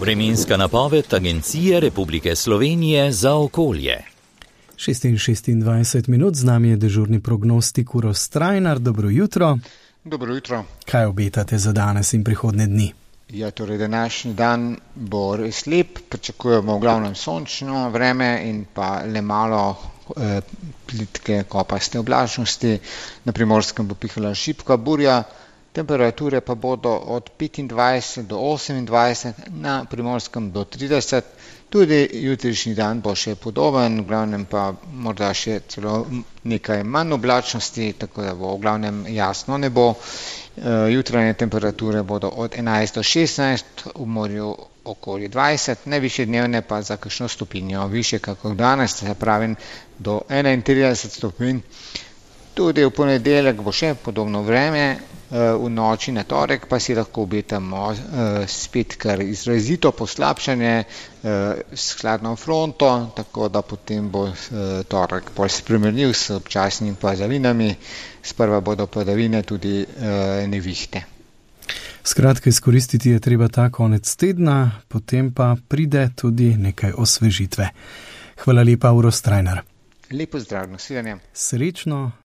Vremenska napoved Agencije Republike Slovenije za okolje. 26 z nami je dežurni prognostik Uroš Strajnar. Dobro jutro. Dobro jutro. Kaj obetate za danes in prihodnje dni? Ja, torej današnji dan bo res lep, pričakujemo v glavnem sončno vreme in pa le malo plitke kopaste oblačnosti. Na Primorskem bo pihala šibka burja, temperature pa bodo od 25 do 28, na Primorskem do 30. Tudi jutrišnji dan bo še podoben, v glavnem pa morda še celo nekaj manj oblačnosti, tako da bo v glavnem jasno nebo. Jutranje temperature bodo od 11 do 16, v morju okoli 20, najvišje dnevne pa za kakšno stopinjo više kakor danes, se pravi do 31 stopinj. Tudi v ponedeljek bo še podobno vreme, v noči na torek pa si lahko obetamo spet kar izrazito poslabšanje s hladno fronto, tako da potem bo torek bolj spremenljiv s občasnimi padavinami, sprva bodo padavine tudi nevihte. Skratka, izkoristiti je treba ta konec tedna, potem pa pride tudi nekaj osvežitve. Hvala lepa, Uroš Strajnar. Lepo zdrav, nasvidenje. Srečno.